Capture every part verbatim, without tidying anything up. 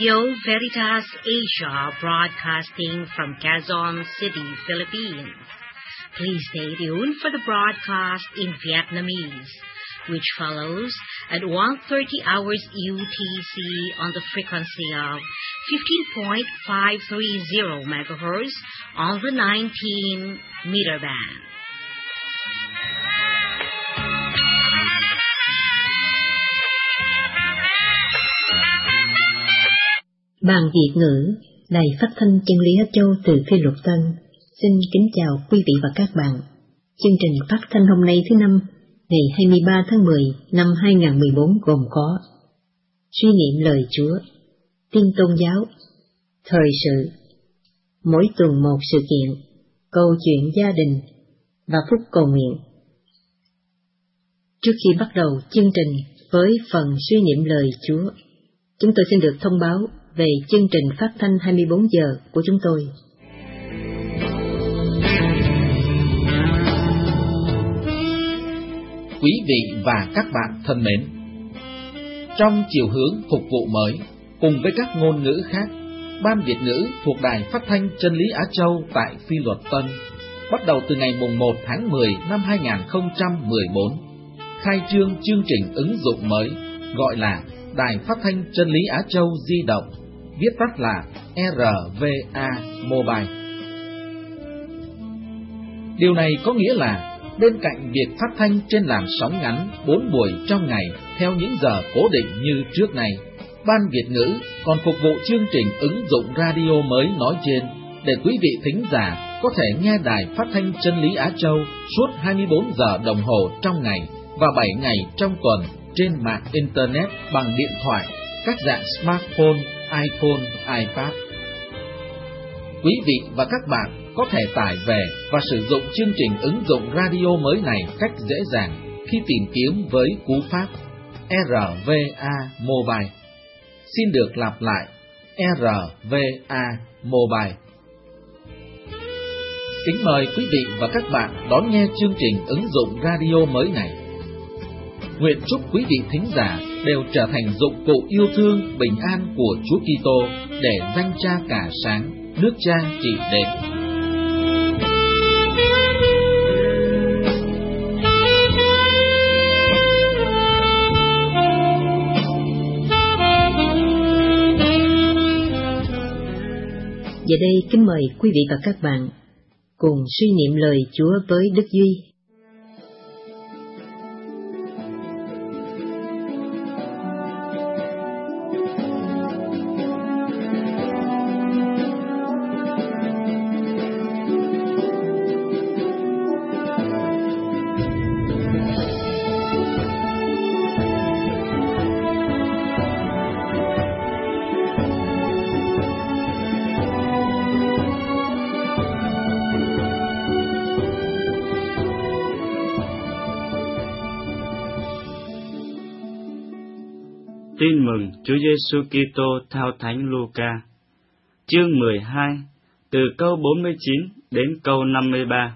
Radio Veritas Asia, broadcasting from Quezon City, Philippines. Please stay tuned for the broadcast in Vietnamese, which follows at one thirty hours U T C on the frequency of fifteen point five three zero megahertz on the nineteen meter band. Ban Việt ngữ, Đài Phát thanh Chân lý Á Châu từ Phi Luật Tân, xin kính chào quý vị và các bạn. Chương trình phát thanh hôm nay thứ năm, ngày hai mươi ba tháng mười năm hai nghìn không trăm mười bốn gồm có suy niệm lời Chúa, tin tôn giáo, thời sự, mỗi tuần một sự kiện, câu chuyện gia đình và phút cầu nguyện. Trước khi bắt đầu chương trình với phần suy niệm lời Chúa, chúng tôi xin được thông báo về chương trình phát thanh hai mươi bốn giờ của chúng tôi. Quý vị và các bạn thân mến, trong chiều hướng phục vụ mới, cùng với các ngôn ngữ khác, Ban Việt ngữ thuộc Đài Phát thanh Chân lý Á Châu tại Phi Luật Tân, bắt đầu từ ngày mùng một tháng mười năm hai nghìn không trăm mười bốn, khai trương chương trình ứng dụng mới gọi là Đài Phát thanh Chân lý Á Châu di động, viết tắt là rờ vê a Mobile. Điều này có nghĩa là bên cạnh việc phát thanh trên làn sóng ngắn bốn buổi trong ngày theo những giờ cố định như trước này, Ban Việt ngữ còn phục vụ chương trình ứng dụng radio mới nói trên để quý vị thính giả có thể nghe Đài Phát thanh Chân lý Á Châu suốt hai mươi bốn giờ đồng hồ trong ngày và bảy ngày trong tuần trên mạng Internet bằng điện thoại, các dạng smartphone, iPhone, iPad. Quý vị và các bạn có thể tải về và sử dụng chương trình ứng dụng radio mới này cách dễ dàng khi tìm kiếm với cú pháp rờ vê a Mobile. Xin được lặp lại, rờ vê a Mobile. Kính mời quý vị và các bạn đón nghe chương trình ứng dụng radio mới này. Nguyện chúc quý vị thính giả đều trở thành dụng cụ yêu thương bình an của Chúa Kitô để danh Cha cả sáng, nước Cha trị đến. Giờ đây kính mời quý vị và các bạn cùng suy niệm lời Chúa với Đức Duy. Tin mừng Chúa Giêsu Kitô theo Thánh Luca, chương mười hai, từ câu bốn mươi chín đến câu năm mươi ba.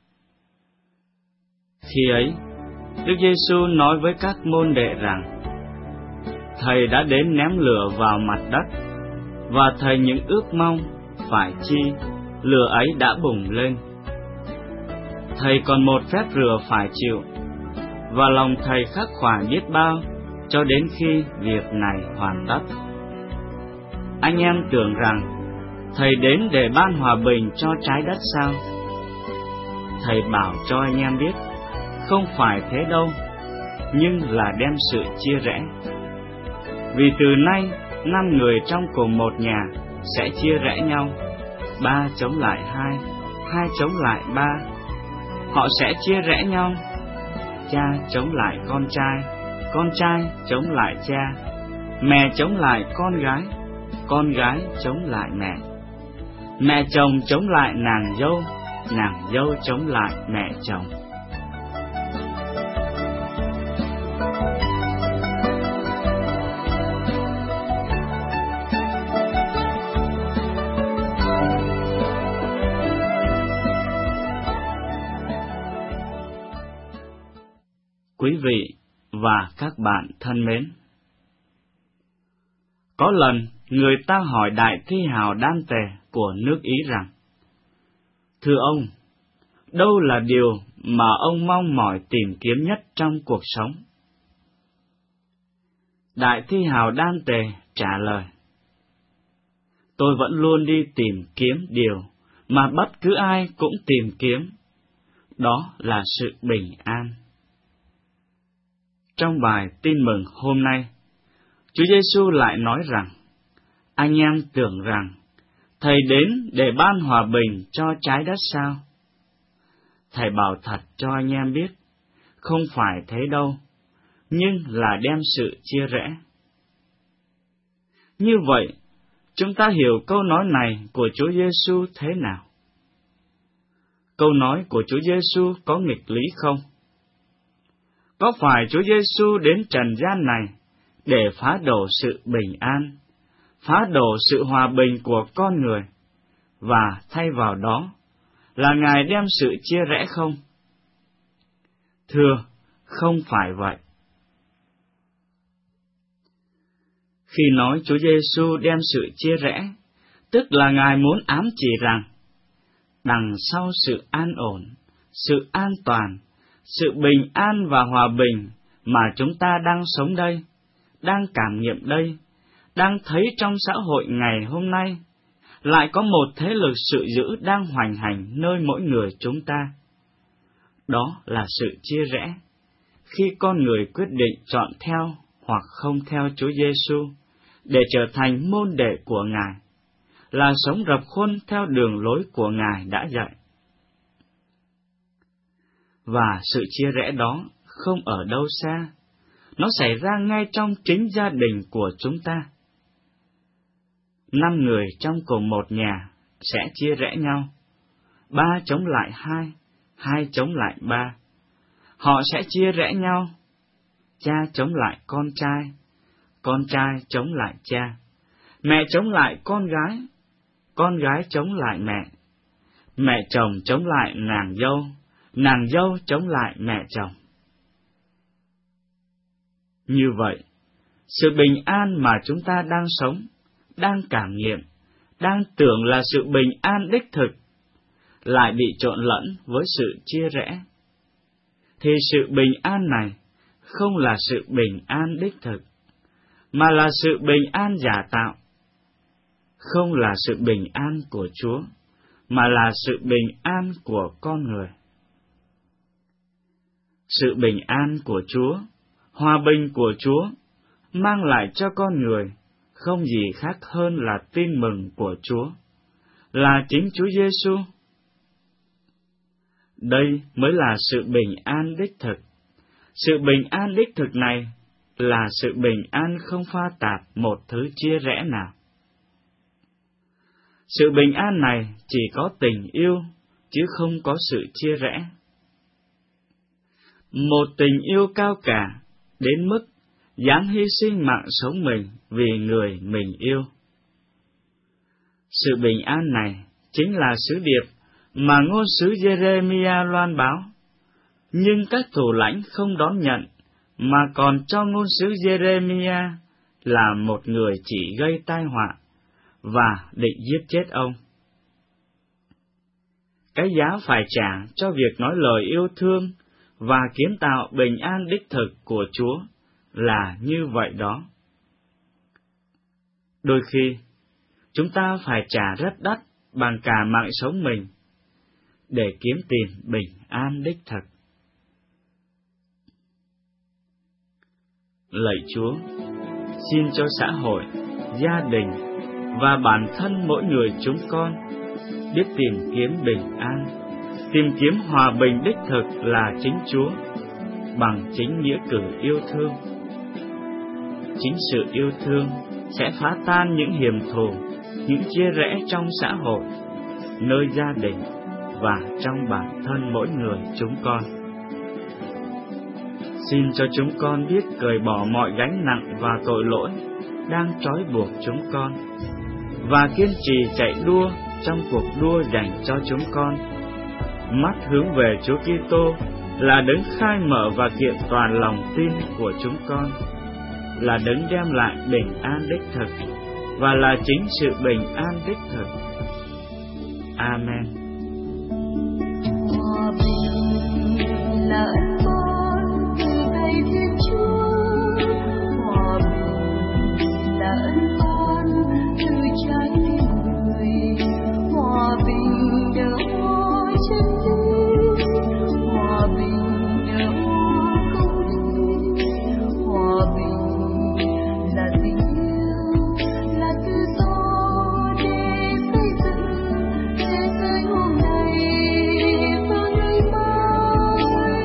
Khi ấy, Đức Giêsu nói với các môn đệ rằng: Thầy đã đến ném lửa vào mặt đất, và thầy những ước mong, phải chi lửa ấy đã bùng lên. Thầy còn một phép rửa phải chịu, và lòng thầy khắc khoải biết bao cho đến khi việc này hoàn tất. Anh em tưởng rằng thầy đến để ban hòa bình cho trái đất sao? Thầy bảo cho anh em biết, không phải thế đâu, nhưng là đem sự chia rẽ. Vì từ nay, năm người trong cùng một nhà sẽ chia rẽ nhau, ba chống lại hai, hai chống lại ba. Họ sẽ chia rẽ nhau, cha chống lại con trai, con trai chống lại cha, mẹ chống lại con gái, con gái chống lại mẹ, mẹ chồng chống lại nàng dâu, nàng dâu chống lại mẹ chồng. Quý vị và các bạn thân mến, có lần người ta hỏi đại thi hào đan tề của nước Ý rằng: Thưa ông, đâu là điều mà ông mong mỏi tìm kiếm nhất trong cuộc sống? Đại thi hào đan tề trả lời: Tôi vẫn luôn đi tìm kiếm điều mà bất cứ ai cũng tìm kiếm, đó là sự bình an. Trong bài tin mừng hôm nay, Chúa Giêsu lại nói rằng, anh em tưởng rằng Thầy đến để ban hòa bình cho trái đất sao? Thầy bảo thật cho anh em biết, không phải thế đâu, nhưng là đem sự chia rẽ. Như vậy, chúng ta hiểu câu nói này của Chúa Giêsu thế nào? Câu nói của Chúa Giêsu có nghịch lý không? Có phải Chúa Giêsu đến trần gian này để phá đổ sự bình an, phá đổ sự hòa bình của con người, và thay vào đó là Ngài đem sự chia rẽ không? Thưa, không phải vậy. Khi nói Chúa Giêsu đem sự chia rẽ, tức là Ngài muốn ám chỉ rằng, đằng sau sự an ổn, sự an toàn, sự bình an và hòa bình mà chúng ta đang sống đây, đang cảm nghiệm đây, đang thấy trong xã hội ngày hôm nay, lại có một thế lực sự dữ đang hoành hành nơi mỗi người chúng ta. Đó là sự chia rẽ, khi con người quyết định chọn theo hoặc không theo Chúa Giêsu để trở thành môn đệ của Ngài, là sống rập khuôn theo đường lối của Ngài đã dạy. Và sự chia rẽ đó không ở đâu xa, nó xảy ra ngay trong chính gia đình của chúng ta. Năm người trong cùng một nhà sẽ chia rẽ nhau, ba chống lại hai, hai chống lại ba. Họ sẽ chia rẽ nhau, cha chống lại con trai, con trai chống lại cha, mẹ chống lại con gái, con gái chống lại mẹ, mẹ chồng chống lại nàng dâu, nàng dâu chống lại mẹ chồng. Như vậy, sự bình an mà chúng ta đang sống, đang cảm nghiệm, đang tưởng là sự bình an đích thực, lại bị trộn lẫn với sự chia rẽ. Thì sự bình an này không là sự bình an đích thực, mà là sự bình an giả tạo. Không là sự bình an của Chúa, mà là sự bình an của con người. Sự bình an của Chúa, hòa bình của Chúa, mang lại cho con người không gì khác hơn là tin mừng của Chúa, là chính Chúa Giêsu. Đây mới là sự bình an đích thực. Sự bình an đích thực này là sự bình an không pha tạp một thứ chia rẽ nào. Sự bình an này chỉ có tình yêu, chứ không có sự chia rẽ. Một tình yêu cao cả, đến mức dám hy sinh mạng sống mình vì người mình yêu. Sự bình an này chính là sứ điệp mà ngôn sứ Giê-rê-mi-a loan báo, nhưng các thủ lãnh không đón nhận, mà còn cho ngôn sứ Giê-rê-mi-a là một người chỉ gây tai họa và định giết chết ông. Cái giá phải trả cho việc nói lời yêu thương và kiến tạo bình an đích thực của Chúa là như vậy đó. Đôi khi, chúng ta phải trả rất đắt bằng cả mạng sống mình để kiếm tìm bình an đích thực. Lạy Chúa, xin cho xã hội, gia đình và bản thân mỗi người chúng con biết tìm kiếm bình an, tìm kiếm hòa bình đích thực là chính Chúa, bằng chính nghĩa cử yêu thương. Chính sự yêu thương sẽ phá tan những hiềm thù, những chia rẽ trong xã hội, nơi gia đình và trong bản thân mỗi người chúng con. Xin cho chúng con biết cởi bỏ mọi gánh nặng và tội lỗi đang trói buộc chúng con, và kiên trì chạy đua trong cuộc đua dành cho chúng con. Mắt hướng về Chúa Kitô là đấng khai mở và kiện toàn lòng tin của chúng con, là đấng đem lại bình an đích thực, và là chính sự bình an đích thực. Amen. Hòa bình là ân ban từ tay Thiên Chúa, hòa bình là ân ban từ trái tim người, hòa bình nở hoa chân lý, hòa bình nở hoa công lý, hòa bình là tình yêu, là tự do để xây dựng thế giới hôm nay và ngày mai.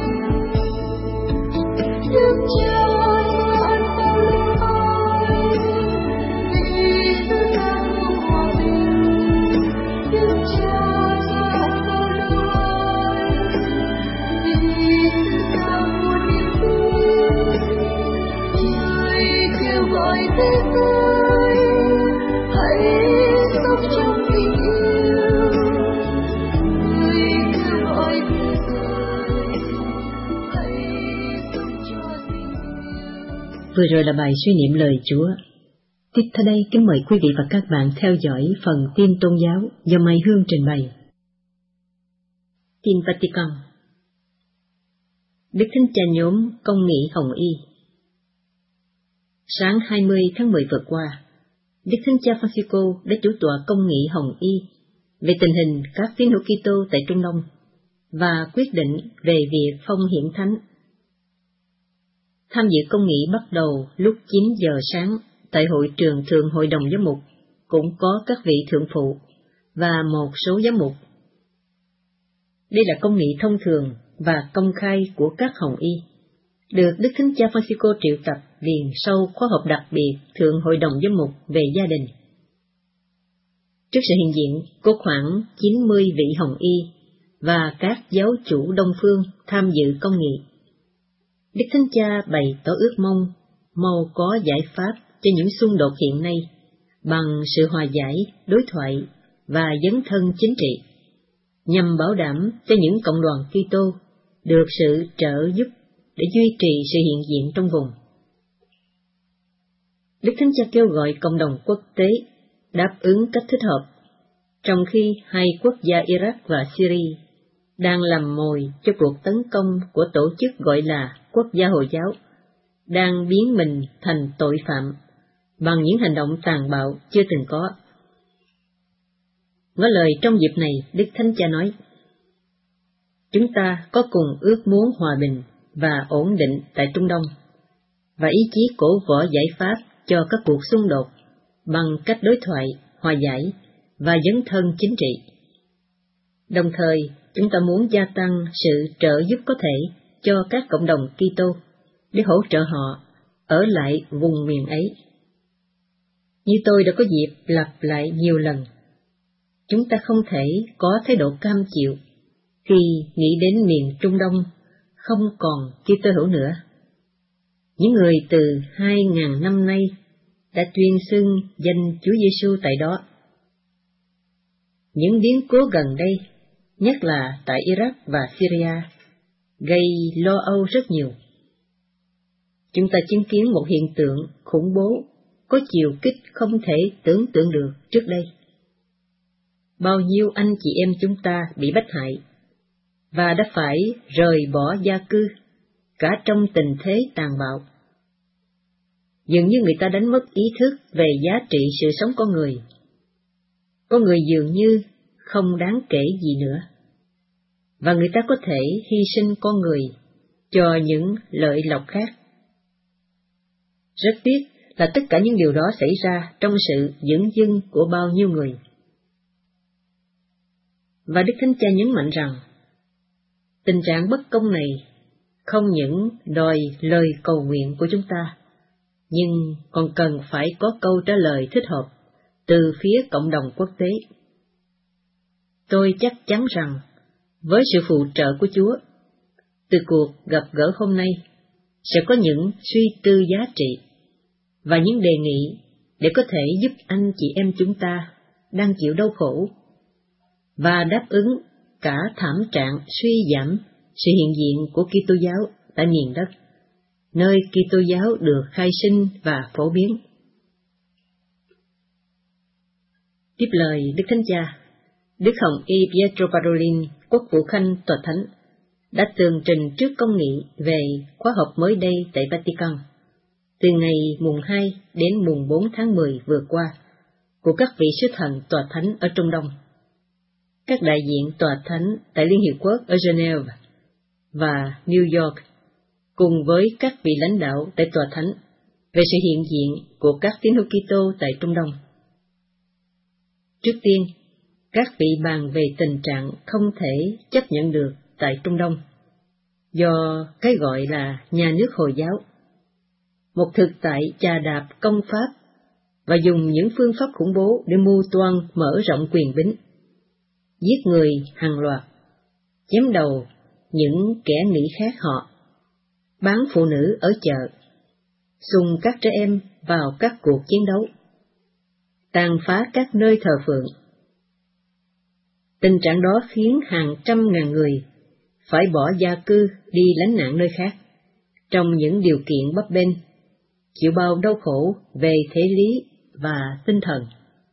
Đức Cha ban tặng linh ai vì sự an vui hòa bình. Đức Cha ban tặng linh ai vì sự an vui niềm tin. Người kêu gọi thế giới hãy sống trong tình yêu. Người kêu gọi thế giới hãy sống cho tình yêu. Vừa rồi là bài suy niệm lời Chúa. Tiếp theo đây kính mời quý vị và các bạn theo dõi phần tin tôn giáo do Mai Hương trình bày. Tin Vatican. Đức Thánh Cha nhóm Công nghị Hồng Y. Sáng hai mươi tháng mười vừa qua, Đức Thánh Cha Francisco đã chủ tọa Công nghị Hồng Y về tình hình các tín hữu Kitô tại Trung Đông và quyết định về việc phong hiển thánh. Tham dự công nghị bắt đầu lúc chín giờ sáng tại hội trường Thượng Hội đồng Giám mục, cũng có các vị thượng phụ và một số giám mục. Đây là công nghị thông thường và công khai của các Hồng Y, được Đức Thánh Cha Francisco triệu tập liền sau khóa họp đặc biệt Thượng Hội đồng Giám mục về gia đình. Trước sự hiện diện có khoảng chín mươi vị Hồng Y và các giáo chủ Đông Phương tham dự công nghị, Đức Thánh Cha bày tỏ ước mong mau có giải pháp cho những xung đột hiện nay bằng sự hòa giải, đối thoại và dấn thân chính trị, nhằm bảo đảm cho những cộng đoàn Kitô được sự trợ giúp để duy trì sự hiện diện trong vùng. Đức Thánh Cha kêu gọi cộng đồng quốc tế đáp ứng cách thích hợp, trong khi hai quốc gia Iraq và Syria đang làm mồi cho cuộc tấn công của tổ chức gọi là Quốc gia Hồi giáo, đang biến mình thành tội phạm bằng những hành động tàn bạo chưa từng có. Ngỏ lời trong dịp này, Đức Thánh Cha nói: Chúng ta có cùng ước muốn hòa bình và ổn định tại Trung Đông, và ý chí cổ võ giải pháp cho các cuộc xung đột bằng cách đối thoại, hòa giải và dấn thân chính trị. Đồng thời, chúng ta muốn gia tăng sự trợ giúp có thể cho các cộng đồng Kitô để hỗ trợ họ ở lại vùng miền ấy. Như tôi đã có dịp lặp lại nhiều lần, chúng ta không thể có thái độ cam chịu khi nghĩ đến miền Trung Đông không còn Kitô hữu nữa. Những người từ hai ngàn năm nay đã tuyên xưng danh Chúa Giêsu tại đó. Những biến cố gần đây, nhất là tại Iraq và Syria, gây lo âu rất nhiều. Chúng ta chứng kiến một hiện tượng khủng bố có chiều kích không thể tưởng tượng được trước đây. Bao nhiêu anh chị em chúng ta bị bách hại và đã phải rời bỏ gia cư, cả trong tình thế tàn bạo. Dường như người ta đánh mất ý thức về giá trị sự sống con người. Con người dường như không đáng kể gì nữa, và người ta có thể hy sinh con người cho những lợi lộc khác. Rất tiếc là tất cả những điều đó xảy ra trong sự dửng dưng của bao nhiêu người. Và Đức Thánh Cha nhấn mạnh rằng, tình trạng bất công này không những đòi lời cầu nguyện của chúng ta, nhưng còn cần phải có câu trả lời thích hợp từ phía cộng đồng quốc tế. Tôi chắc chắn rằng, với sự phù trợ của Chúa, từ cuộc gặp gỡ hôm nay sẽ có những suy tư giá trị và những đề nghị để có thể giúp anh chị em chúng ta đang chịu đau khổ và đáp ứng cả thảm trạng suy giảm sự hiện diện của Kitô giáo tại miền đất, nơi Kitô giáo được khai sinh và phổ biến. Tiếp lời Đức Thánh Cha, Đức Hồng Y Pietro Parolin, Quốc vụ Khanh Tòa Thánh, đã tường trình trước công nghị về khóa họp mới đây tại Vatican, từ ngày mùng hai đến mùng bốn tháng mười vừa qua, của các vị sứ thần Tòa Thánh ở Trung Đông, các đại diện Tòa Thánh tại Liên Hiệp Quốc ở Geneva và New York, cùng với các vị lãnh đạo tại Tòa Thánh về sự hiện diện của các tín hữu Kitô tại Trung Đông. Trước tiên, các vị bàn về tình trạng không thể chấp nhận được tại Trung Đông, do cái gọi là nhà nước Hồi giáo, một thực tại chà đạp công pháp và dùng những phương pháp khủng bố để mưu toan mở rộng quyền bính, giết người hàng loạt, chém đầu những kẻ nghĩ khác họ, bán phụ nữ ở chợ, xung các trẻ em vào các cuộc chiến đấu, tàn phá các nơi thờ phượng. Tình trạng đó khiến hàng trăm ngàn người phải bỏ gia cư đi lánh nạn nơi khác, trong những điều kiện bấp bênh, chịu bao đau khổ về thể lý và tinh thần.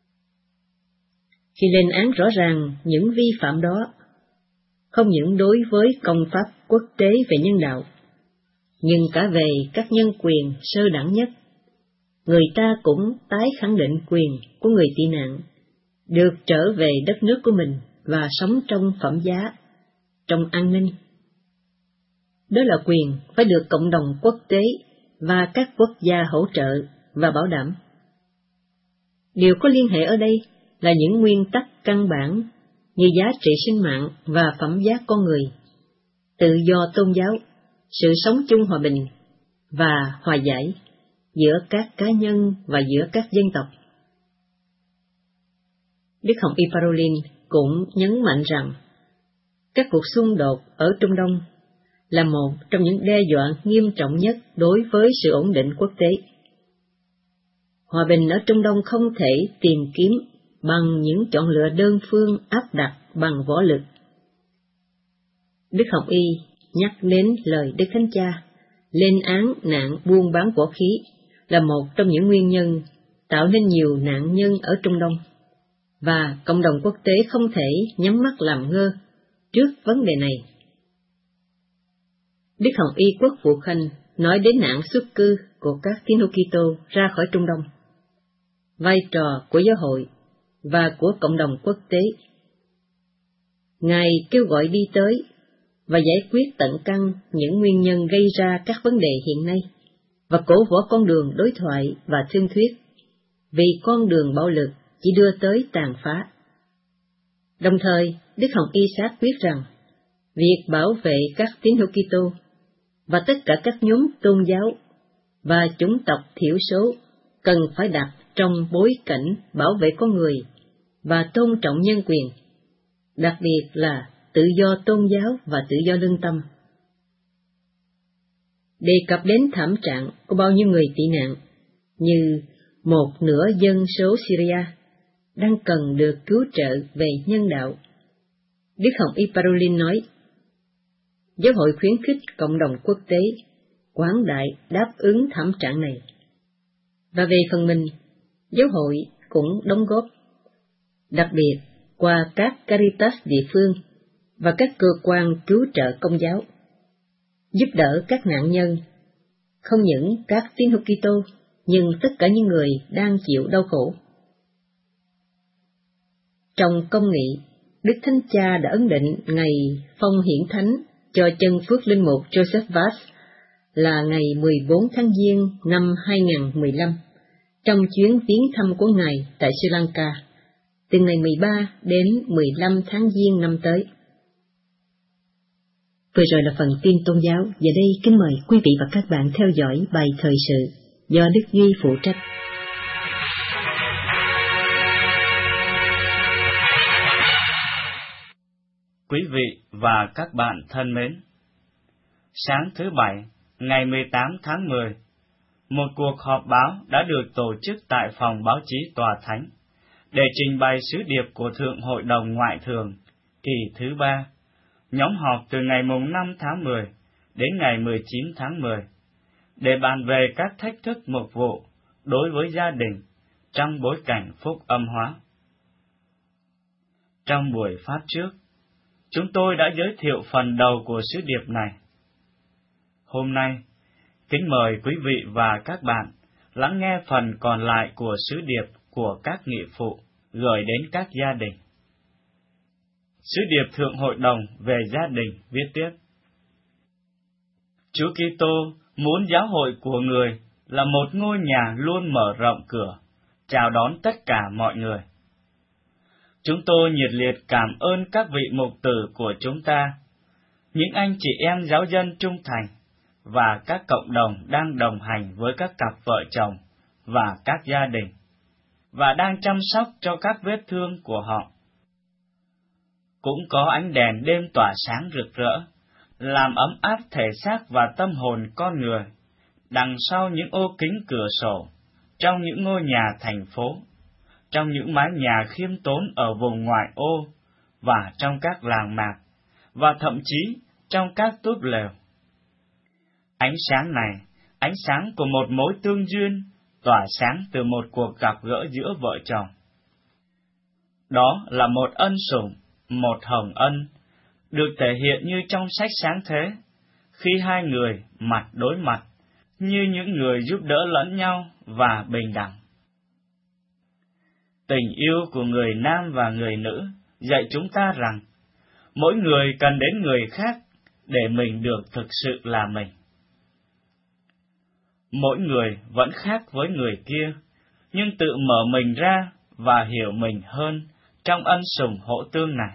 Khi lên án rõ ràng những vi phạm đó, không những đối với công pháp quốc tế về nhân đạo, nhưng cả về các nhân quyền sơ đẳng nhất, người ta cũng tái khẳng định quyền của người tị nạn được trở về đất nước của mình và sống trong phẩm giá, trong an ninh. Đó là quyền phải được cộng đồng quốc tế và các quốc gia hỗ trợ và bảo đảm. Điều có liên hệ ở đây là những nguyên tắc căn bản như giá trị sinh mạng và phẩm giá con người, tự do tôn giáo, sự sống chung hòa bình và hòa giải giữa các cá nhân và giữa các dân tộc. Đức Hồng Y Parolin cũng nhấn mạnh rằng các cuộc xung đột ở Trung Đông là một trong những đe dọa nghiêm trọng nhất đối với sự ổn định quốc tế. Hòa bình ở Trung Đông không thể tìm kiếm bằng những chọn lựa đơn phương áp đặt bằng võ lực. Đức Hồng Y nhắc đến lời Đức Thánh Cha lên án nạn buôn bán vũ khí là một trong những nguyên nhân tạo nên nhiều nạn nhân ở Trung Đông, và cộng đồng quốc tế không thể nhắm mắt làm ngơ trước vấn đề này. Đức Hồng Y Quốc vụ Khanh nói đến nạn xuất cư của các tín hữu Kitô ra khỏi Trung Đông, vai trò của giáo hội và của cộng đồng quốc tế. Ngài kêu gọi đi tới và giải quyết tận căn những nguyên nhân gây ra các vấn đề hiện nay, và cổ vũ con đường đối thoại và thương thuyết, vì con đường bạo lực chỉ đưa tới tàn phá. Đồng thời, Đức Hồng Y xác quyết rằng, việc bảo vệ các tín hữu Kitô và tất cả các nhóm tôn giáo và chủng tộc thiểu số cần phải đặt trong bối cảnh bảo vệ con người và tôn trọng nhân quyền, đặc biệt là tự do tôn giáo và tự do lương tâm. Đề cập đến thảm trạng của bao nhiêu người tị nạn, như một nửa dân số Syria đang cần được cứu trợ về nhân đạo, Đức Hồng Y Parolin nói, giáo hội khuyến khích cộng đồng quốc tế quảng đại đáp ứng thảm trạng này. Và về phần mình, giáo hội cũng đóng góp, đặc biệt qua các Caritas địa phương và các cơ quan cứu trợ công giáo, giúp đỡ các nạn nhân, không những các tín hữu Kitô, nhưng tất cả những người đang chịu đau khổ. Trong công nghị, Đức Thánh Cha đã ấn định ngày phong hiển thánh cho chân phước linh mục Joseph Vaz là ngày mười bốn tháng Giêng năm hai nghìn không trăm mười lăm, trong chuyến viếng thăm của Ngài tại Sri Lanka, từ ngày mười ba đến mười lăm tháng Giêng năm tới. Vừa rồi là phần tin tôn giáo, giờ đây kính mời quý vị và các bạn theo dõi bài thời sự do Đức Duy phụ trách. Quý vị và các bạn thân mến, sáng thứ Bảy, ngày mười tám tháng mười, một cuộc họp báo đã được tổ chức tại phòng báo chí Tòa Thánh để trình bày sứ điệp của Thượng Hội đồng Ngoại thường kỳ thứ ba, nhóm họp từ ngày mùng năm tháng mười đến ngày mười chín tháng mười, để bàn về các thách thức mục vụ đối với gia đình trong bối cảnh phúc âm hóa. Trong buổi phát trước, chúng tôi đã giới thiệu phần đầu của sứ điệp này. Hôm nay, kính mời quý vị và các bạn lắng nghe phần còn lại của sứ điệp của các nghị phụ gửi đến các gia đình. Sứ điệp Thượng Hội đồng về gia đình viết tiếp: Chúa Kitô muốn giáo hội của người là một ngôi nhà luôn mở rộng cửa, chào đón tất cả mọi người. Chúng tôi nhiệt liệt cảm ơn các vị mục tử của chúng ta, những anh chị em giáo dân trung thành, và các cộng đồng đang đồng hành với các cặp vợ chồng và các gia đình, và đang chăm sóc cho các vết thương của họ. Cũng có ánh đèn đêm tỏa sáng rực rỡ, làm ấm áp thể xác và tâm hồn con người, đằng sau những ô kính cửa sổ, trong những ngôi nhà thành phố, trong những mái nhà khiêm tốn ở vùng ngoại ô, và trong các làng mạc, và thậm chí trong các túp lều. Ánh sáng này, ánh sáng của một mối tương duyên, tỏa sáng từ một cuộc gặp gỡ giữa vợ chồng. Đó là một ân sủng, một hồng ân, được thể hiện như trong sách Sáng Thế, khi hai người mặt đối mặt, như những người giúp đỡ lẫn nhau và bình đẳng. Tình yêu của người nam và người nữ dạy chúng ta rằng, mỗi người cần đến người khác để mình được thực sự là mình. Mỗi người vẫn khác với người kia, nhưng tự mở mình ra và hiểu mình hơn trong ân sủng hỗ tương này.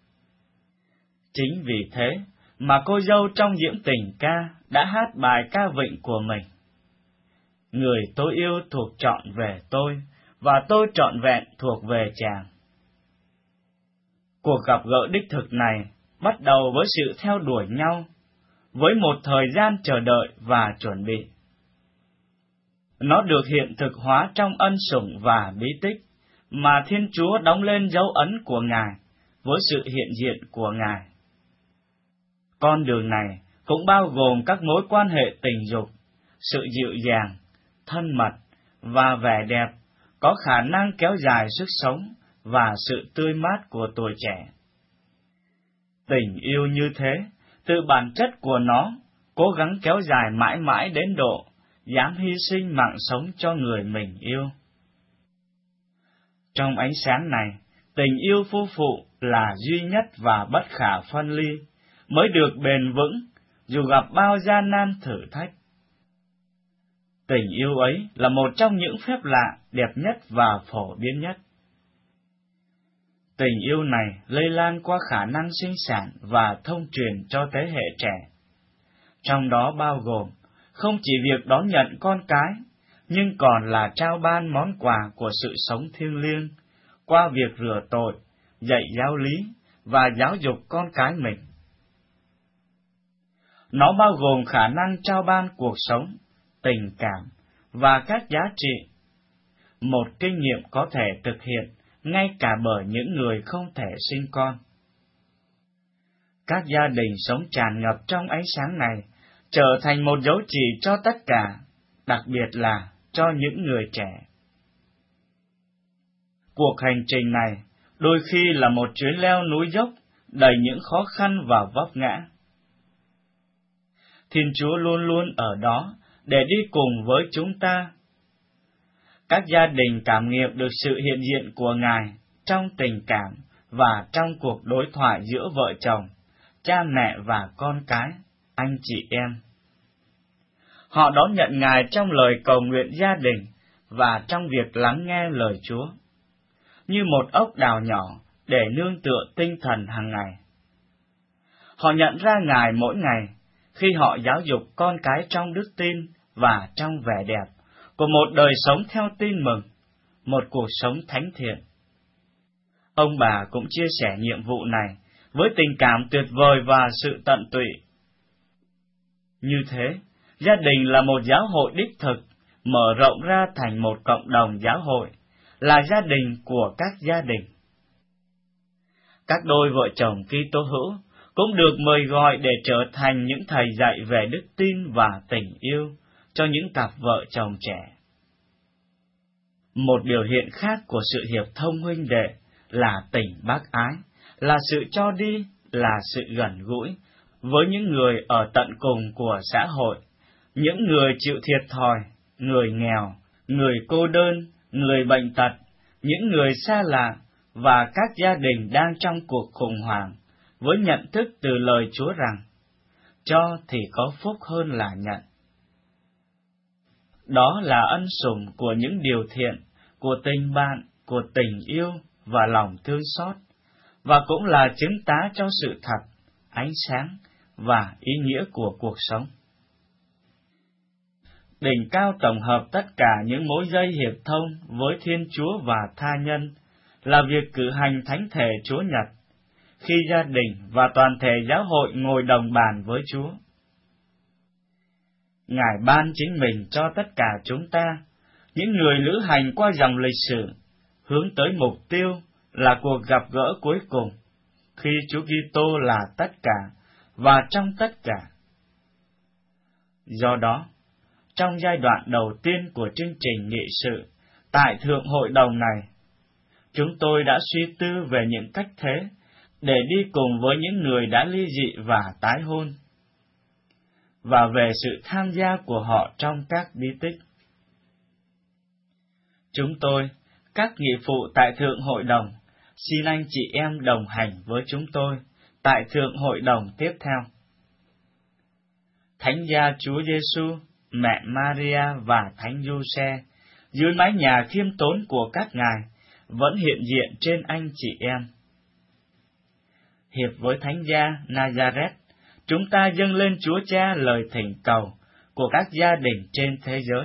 Chính vì thế mà cô dâu trong diễm tình ca đã hát bài ca vịnh của mình: Người tôi yêu thuộc trọn về tôi, và tôi trọn vẹn thuộc về chàng. Cuộc gặp gỡ đích thực này bắt đầu với sự theo đuổi nhau, với một thời gian chờ đợi và chuẩn bị. Nó được hiện thực hóa trong ân sủng và bí tích mà Thiên Chúa đóng lên dấu ấn của Ngài với sự hiện diện của Ngài. Con đường này cũng bao gồm các mối quan hệ tình dục, sự dịu dàng, thân mật và vẻ đẹp có khả năng kéo dài sức sống và sự tươi mát của tuổi trẻ. Tình yêu như thế, từ bản chất của nó, cố gắng kéo dài mãi mãi đến độ dám hy sinh mạng sống cho người mình yêu. Trong ánh sáng này, tình yêu phu phụ là duy nhất và bất khả phân ly, mới được bền vững dù gặp bao gian nan thử thách. Tình yêu ấy là một trong những phép lạ đẹp nhất và phổ biến nhất. Tình yêu này lây lan qua khả năng sinh sản và thông truyền cho thế hệ trẻ. Trong đó bao gồm không chỉ việc đón nhận con cái, nhưng còn là trao ban món quà của sự sống thiêng liêng, qua việc rửa tội, dạy giáo lý và giáo dục con cái mình. Nó bao gồm khả năng trao ban cuộc sống, tình cảm và các giá trị, một kinh nghiệm có thể thực hiện ngay cả bởi những người không thể sinh con. Các gia đình sống tràn ngập trong ánh sáng này trở thành một dấu chỉ cho tất cả, đặc biệt là cho những người trẻ. Cuộc hành trình này đôi khi là một chuyến leo núi dốc đầy những khó khăn và vấp ngã. Thiên Chúa luôn luôn ở đó để đi cùng với chúng ta. Các gia đình cảm nghiệm được sự hiện diện của Ngài trong tình cảm và trong cuộc đối thoại giữa vợ chồng, cha mẹ và con cái, anh chị em. Họ đón nhận Ngài trong lời cầu nguyện gia đình và trong việc lắng nghe lời Chúa, như một ốc đào nhỏ để nương tựa tinh thần hàng ngày. Họ nhận ra Ngài mỗi ngày khi họ giáo dục con cái trong đức tin và trong vẻ đẹp của một đời sống theo tin mừng, một cuộc sống thánh thiện. Ông bà cũng chia sẻ nhiệm vụ này với tình cảm tuyệt vời và sự tận tụy. Như thế, gia đình là một giáo hội đích thực, mở rộng ra thành một cộng đồng giáo hội, là gia đình của các gia đình. Các đôi vợ chồng Kitô hữu cũng được mời gọi để trở thành những thầy dạy về đức tin và tình yêu cho những cặp vợ chồng trẻ. Một biểu hiện khác của sự hiệp thông huynh đệ là tình bác ái, là sự cho đi, là sự gần gũi với những người ở tận cùng của xã hội, những người chịu thiệt thòi, người nghèo, người cô đơn, người bệnh tật, những người xa lạ và các gia đình đang trong cuộc khủng hoảng, với nhận thức từ lời Chúa rằng, cho thì có phúc hơn là nhận. Đó là ân sủng của những điều thiện, của tình bạn, của tình yêu và lòng thương xót, và cũng là chứng tá cho sự thật, ánh sáng và ý nghĩa của cuộc sống. Đỉnh cao tổng hợp tất cả những mối dây hiệp thông với Thiên Chúa và tha nhân là việc cử hành thánh thể Chúa Nhật, khi gia đình và toàn thể giáo hội ngồi đồng bàn với Chúa. Ngài ban chính mình cho tất cả chúng ta, những người lữ hành qua dòng lịch sử, hướng tới mục tiêu là cuộc gặp gỡ cuối cùng, khi Chúa Kitô là tất cả và trong tất cả. Do đó, trong giai đoạn đầu tiên của chương trình nghị sự tại Thượng Hội đồng này, chúng tôi đã suy tư về những cách thế để đi cùng với những người đã ly dị và tái hôn, và về sự tham gia của họ trong các bí tích. Chúng tôi, các nghị phụ tại Thượng Hội đồng, xin anh chị em đồng hành với chúng tôi tại Thượng Hội đồng tiếp theo. Thánh gia Chúa Giêsu, Mẹ Maria và Thánh Giuse, dưới mái nhà khiêm tốn của các ngài, vẫn hiện diện trên anh chị em. Hiệp với Thánh gia Nazareth, chúng ta dâng lên Chúa Cha lời thỉnh cầu của các gia đình trên thế giới.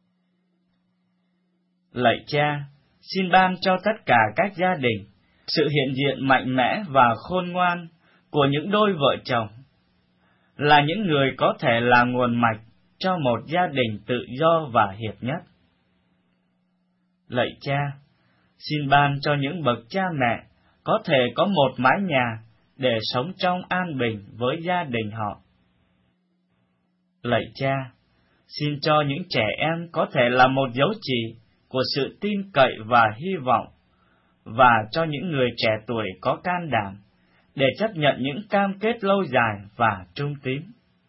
Lạy Cha, xin ban cho tất cả các gia đình sự hiện diện mạnh mẽ và khôn ngoan của những đôi vợ chồng, là những người có thể là nguồn mạch cho một gia đình tự do và hiệp nhất. Lạy Cha, xin ban cho những bậc cha mẹ có thể có một mái nhà để sống trong an bình với gia đình họ. Lạy Cha, xin cho những trẻ em có thể là một dấu chỉ của sự tin cậy và hy vọng, và cho những người trẻ tuổi có can đảm để chấp nhận những cam kết lâu dài và trung tín.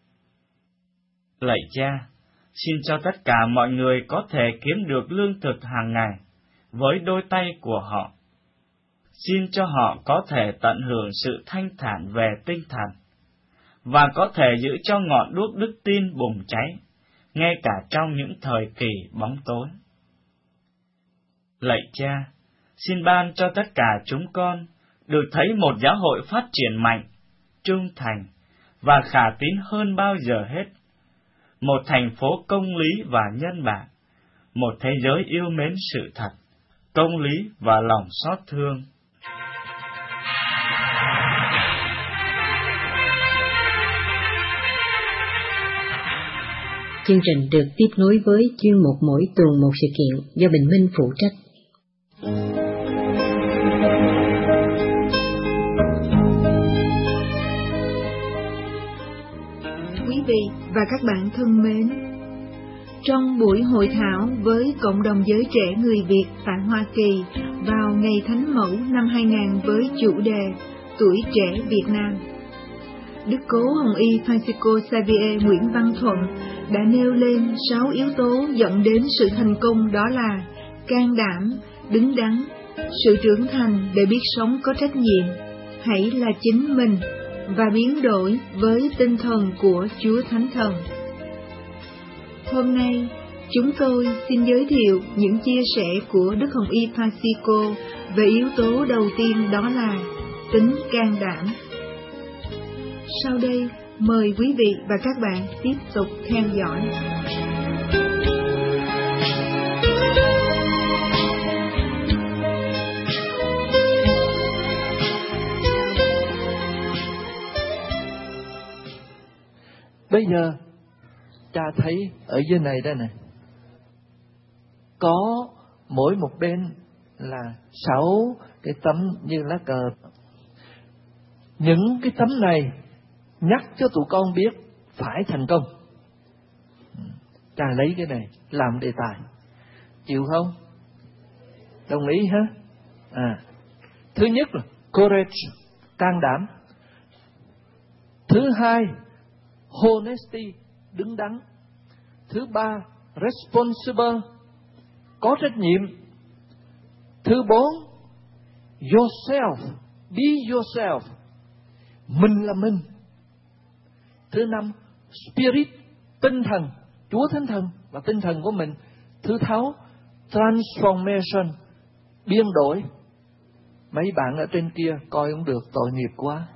Lạy Cha, xin cho tất cả mọi người có thể kiếm được lương thực hàng ngày với đôi tay của họ. Xin cho họ có thể tận hưởng sự thanh thản về tinh thần, và có thể giữ cho ngọn đuốc đức tin bùng cháy, ngay cả trong những thời kỳ bóng tối. Lạy Cha, xin ban cho tất cả chúng con được thấy một giáo hội phát triển mạnh, trung thành và khả tín hơn bao giờ hết, một thành phố công lý và nhân bản, một thế giới yêu mến sự thật, công lý và lòng xót thương. Chương trình được tiếp nối với chuyên mục mỗi tuần một sự kiện do Bình Minh phụ trách. Quý vị và các bạn thân mến, trong buổi hội thảo với cộng đồng giới trẻ người Việt tại Hoa Kỳ vào ngày Thánh Mẫu năm hai nghìn với chủ đề Tuổi trẻ Việt Nam, Đức Cố Hồng Y Francisco Xavier Nguyễn Văn Thuận đã nêu lên sáu yếu tố dẫn đến sự thành công, đó là can đảm, đứng đắn, sự trưởng thành để biết sống có trách nhiệm, hãy là chính mình và biến đổi với tinh thần của Chúa Thánh Thần. Hôm nay, chúng tôi xin giới thiệu những chia sẻ của Đức Hồng Y Francisco về yếu tố đầu tiên, đó là tính can đảm. Sau đây, mời quý vị và các bạn tiếp tục theo dõi. Bây giờ, cha thấy ở dưới này đây này, có mỗi một bên là sáu cái tấm như lá cờ. Những cái tấm này nhắc cho tụi con biết phải thành công. Cha lấy cái này làm đề tài, chịu không? Đồng ý hả? À, Thứ nhất là courage, can đảm. Thứ hai, honesty, đứng đắn. Thứ ba, responsible, có trách nhiệm. Thứ bốn, yourself, be yourself, mình là mình. Thứ năm, spirit, tinh thần, Chúa Thánh Thần và tinh thần của mình. Thứ sáu, transformation, biến đổi. Mấy bạn ở trên kia coi không được, tội nghiệp quá.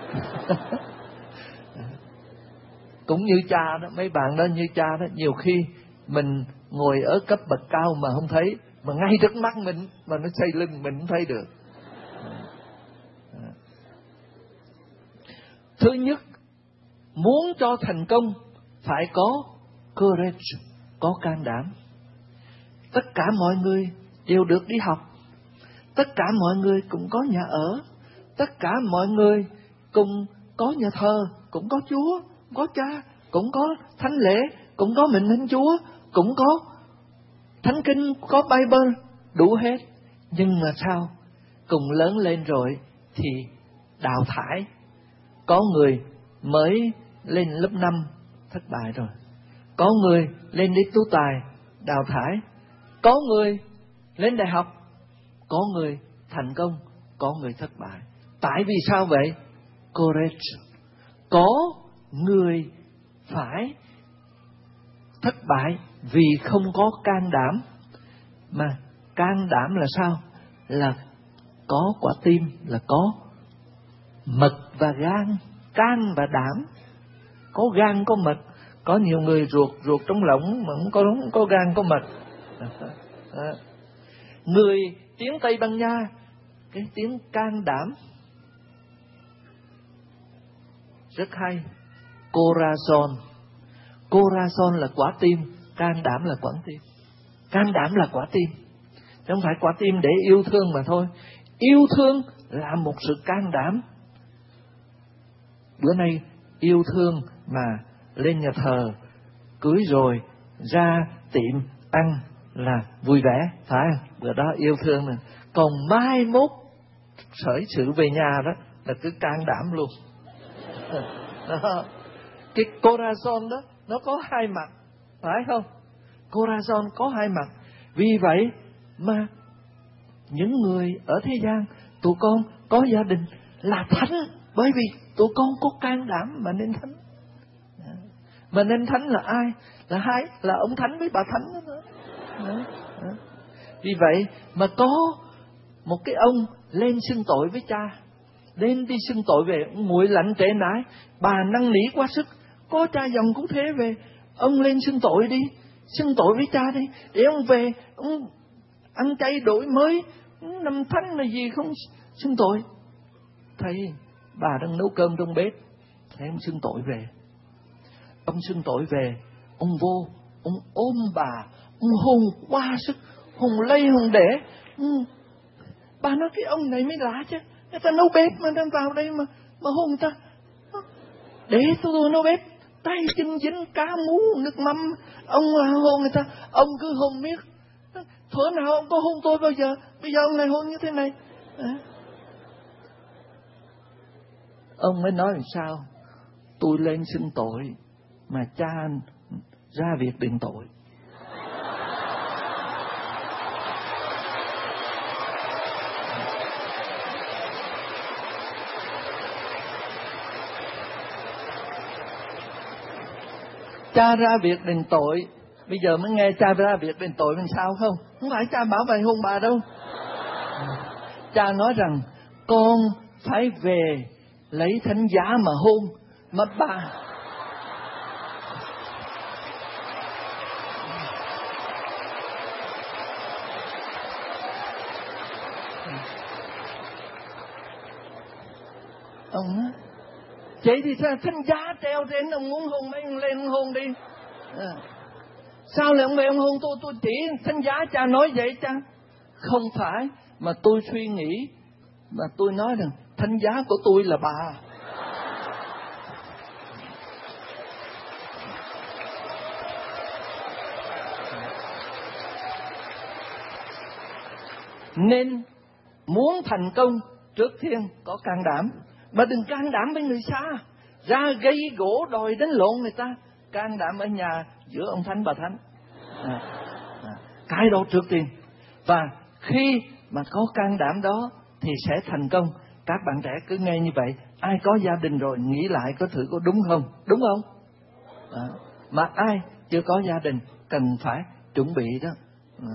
Cũng như cha đó, mấy bạn đó như cha đó, nhiều khi mình ngồi ở cấp bậc cao mà không thấy, mà ngay trước mắt mình mà nó xây lưng mình không thấy được. Thứ nhất, muốn cho thành công phải có courage, có can đảm. Tất cả mọi người đều được đi học, tất cả mọi người cũng có nhà ở, tất cả mọi người cùng có nhà thờ, cũng có Chúa, có Cha, cũng có thánh lễ, cũng có mệnh Thánh Chúa, cũng có Thánh Kinh, có Bible, đủ hết. Nhưng mà sao? Cùng lớn lên rồi thì đào thải. Có người mới lên lớp năm thất bại rồi, có người lên đến tú tài đào thải, có người lên đại học, có người thành công, có người thất bại. Tại vì sao vậy? Courage. Có người phải thất bại vì không có can đảm. Mà can đảm là sao? Là có quả tim, là có mật và gan. Can và đảm, có gan có mật. Có nhiều người ruột ruột trong lỏng mà không có, không có gan có mật. À. Người tiếng Tây Ban Nha, cái tiếng can đảm rất hay. Corazon. Corazon là quả tim, can đảm là quả tim. Can đảm là quả tim, chứ không phải quả tim để yêu thương mà thôi. Yêu thương là một sự can đảm. Bữa nay yêu thương mà lên nhà thờ, cưới rồi ra tiệm ăn là vui vẻ, phải không? Bữa đó yêu thương nè. Còn mai mốt khởi sự về nhà đó là cứ can đảm luôn. Đó. Cái corazon đó nó có hai mặt, phải không? Corazon có hai mặt. Vì vậy mà những người ở thế gian, tụi con có gia đình là thánh, bởi vì tụi con có can đảm mà nên thánh. Mà nên thánh là ai? Là hai, là ông thánh với bà thánh đó nữa. Đó. Đó. Vì vậy mà có một cái ông lên xưng tội với cha, lên đi xưng tội về, nguội lạnh trễ nải, bà năn nỉ quá sức. Có cha dòng cũng thế về, ông lên xưng tội đi, xưng tội với cha đi, để ông về, ông ăn chay đổi mới, năm thánh là gì không xưng tội. Thầy, bà đang nấu cơm trong bếp, thầy ông xưng tội về. Ông xưng tội về, ông vô, ông ôm bà, ông hôn quá sức, hôn lây hôn để. Ừ. Bà nói cái ông này mới lạ chứ, người ta nấu bếp mà đang vào đây mà mà hôn người ta. Để tôi, tôi nấu bếp, tay chân dính cá mú nước mắm, ông hôn người ta, ông cứ hôn miết. Thuở nào ông có hôn tôi bao giờ, bây giờ ông này hôn như thế này. À. Ông mới nói làm sao? Tôi lên xin tội mà cha ra việc định tội. Cha ra việc đền tội, bây giờ mới nghe cha ra việc đền tội làm sao không? Không phải cha bảo vậy hôn bà đâu. Cha nói rằng con phải về lấy thánh giá mà hôn, mà bà ông á, vậy thì sao thánh giá treo trên, ông muốn hôn mấy ông lên hôn đi. À. Sao lại ông về ông hôn tôi? Tôi chỉ thánh giá, cha nói vậy cha. Không phải, mà tôi suy nghĩ, mà tôi nói rằng thánh giá của tôi là bà. Nên muốn thành công trước tiên có can đảm, mà đừng can đảm với người xa, ra gây gỗ đòi đánh lộn người ta. Can đảm ở nhà giữa ông thánh bà thánh, à, à, cái đó trước tiên. Và khi mà có can đảm đó thì sẽ thành công. Các bạn trẻ cứ nghe như vậy, ai có gia đình rồi nghĩ lại có thử có đúng không? Đúng không? À, mà ai chưa có gia đình cần phải chuẩn bị đó. À.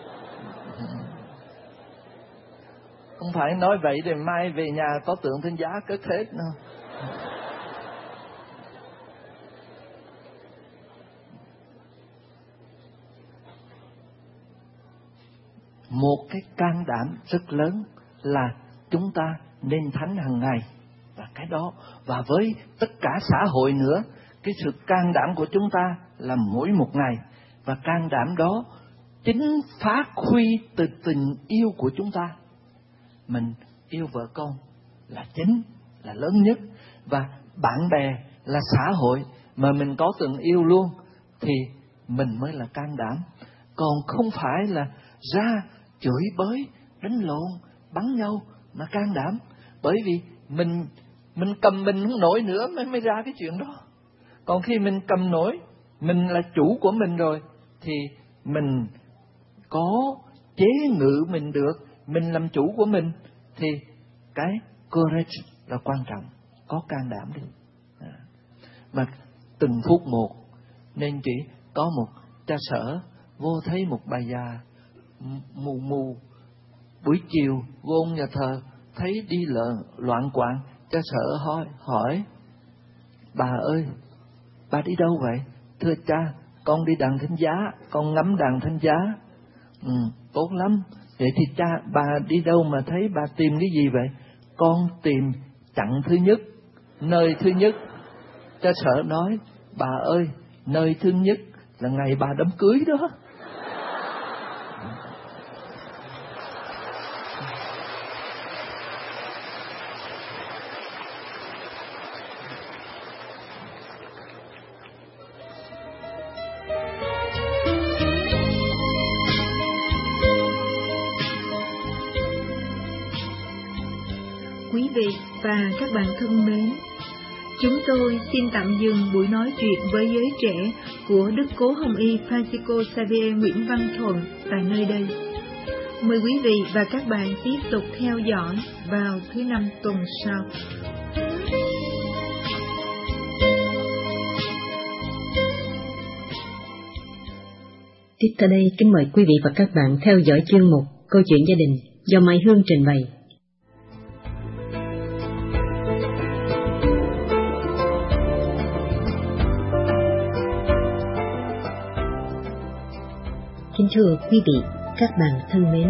Không phải nói vậy rồi mai về nhà có tượng Thánh Giá cất hết đâu. Một cái can đảm rất lớn là chúng ta nên thánh hàng ngày. Và cái đó, và với tất cả xã hội nữa, cái sự can đảm của chúng ta là mỗi một ngày. Và can đảm đó chính phát huy từ tình yêu của chúng ta. Mình yêu vợ con là chính, là lớn nhất. Và bạn bè là xã hội, mà mình có tình yêu luôn thì mình mới là can đảm. Còn không phải là ra chửi bới, đánh lộn, bắn nhau mà can đảm. Bởi vì mình mình cầm mình không nổi nữa mới mới ra cái chuyện đó. Còn khi mình cầm nổi, mình là chủ của mình rồi, thì mình có chế ngự mình được, mình làm chủ của mình, thì cái courage là quan trọng, có can đảm đi. À. Mà từng phút một, nên chỉ có một cha sở vô thấy một bà già mù mù, buổi chiều vô nhà thờ thấy đi lợn loạn quạng, cha sở hỏi hỏi bà ơi, bà đi đâu vậy? Thưa cha, con đi đàn Thánh Giá, con ngắm đàn Thánh Giá. Ừ, tốt lắm. Vậy thì cha, bà đi đâu mà thấy bà tìm cái gì vậy? Con tìm chặng thứ nhất, nơi thứ nhất. Cha sở nói, bà ơi, nơi thứ nhất là ngày bà đám cưới đó. Quý vị và các bạn thân mến, chúng tôi xin tạm dừng buổi nói chuyện với giới trẻ của Đức Cố Hồng Y Francisco Xavier Nguyễn Văn Thuận tại nơi đây. Mời quý vị và các bạn tiếp tục theo dõi vào thứ năm tuần sau. Tiếp theo đây, kính mời quý vị và các bạn theo dõi chuyên mục Câu chuyện gia đình do Mai Hương trình bày. Kính thưa quý vị, các bạn thân mến,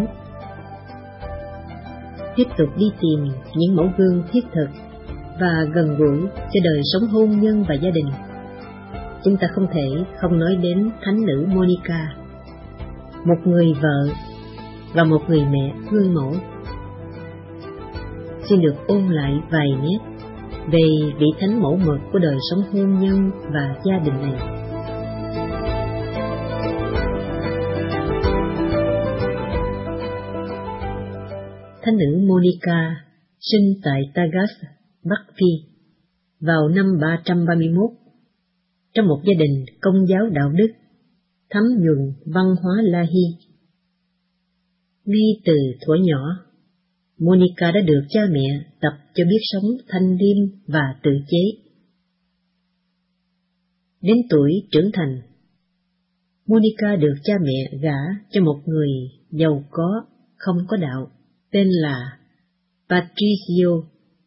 tiếp tục đi tìm những mẫu gương thiết thực và gần gũi cho đời sống hôn nhân và gia đình, chúng ta không thể không nói đến thánh nữ Monica, một người vợ và một người mẹ gương mẫu. Xin được ôn lại vài nét về vị thánh mẫu mực của đời sống hôn nhân và gia đình này. Thánh nữ Monica sinh tại Tagas, Bắc Phi vào năm ba trăm ba mươi mốt trong một gia đình công giáo đạo đức, thấm nhuần văn hóa La Hy. Ngay từ thuở nhỏ, Monica đã được cha mẹ tập cho biết sống thanh liêm và tự chế. Đến tuổi trưởng thành, Monica được cha mẹ gả cho một người giàu có, không có đạo, tên là Patricio.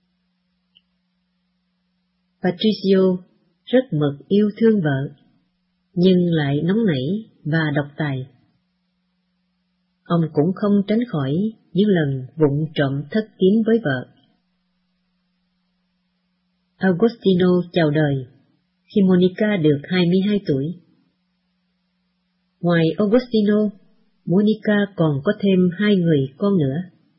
Patricio rất mực yêu thương vợ, nhưng lại nóng nảy và độc tài. Ông cũng không tránh khỏi những lần vụng trộm thất tín với vợ. Agostino chào đời khi Monica được hai mươi hai tuổi. Ngoài Agostino, Monica còn có thêm hai người con nữa.